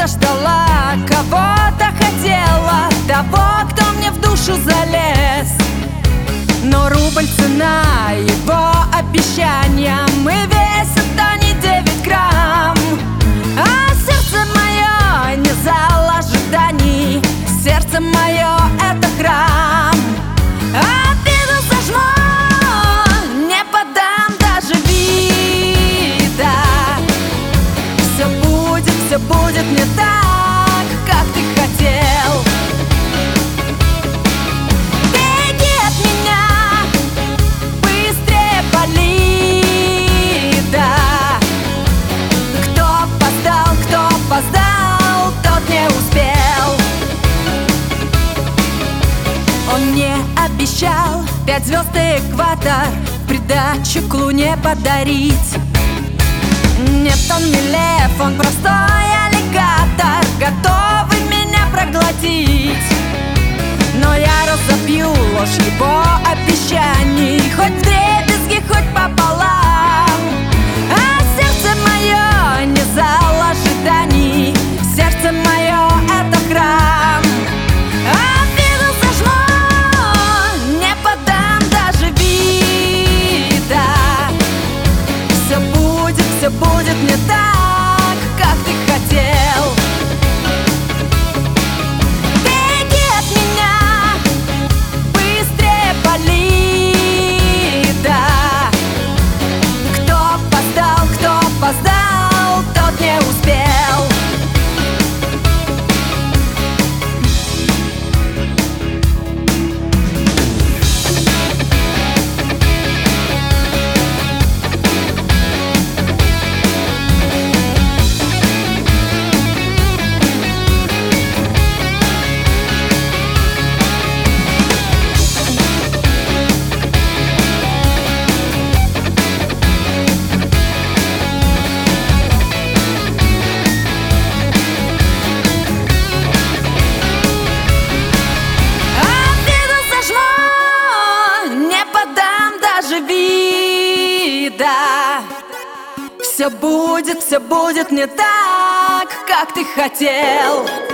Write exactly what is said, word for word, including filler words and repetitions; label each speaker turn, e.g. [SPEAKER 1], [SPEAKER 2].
[SPEAKER 1] кого-то ждала, кого-то хотела, того, кто мне в душу залез. Но рубль цена его обещаниям, и весит они девять грамм. А сердце мое не зал ожиданий, сердце мое — это храм. Обиду зажму, не подам даже вида. Все будет, все будет не так, как ты хотел. Беги от меня, быстрее вали, да. Кто опоздал, кто опоздал, тот не успел. Он мне обещал пять звезд и экватор в придачу к луне подарить. Нет, он не лев, он простой аллигатор, готовый меня проглотить. Но я разобью ложь его обещаний, хоть вдребезги, хоть пополам. А сердце мое не зал ожиданий, сердце мое — это храм. Обиду зажму, не подам даже вида. Все будет, все будет не так, как ты хотел. Беги от меня, быстрее вали, да. Кто опоздал, кто опоздал, тот не успел. Все будет, все будет не так, как ты хотел.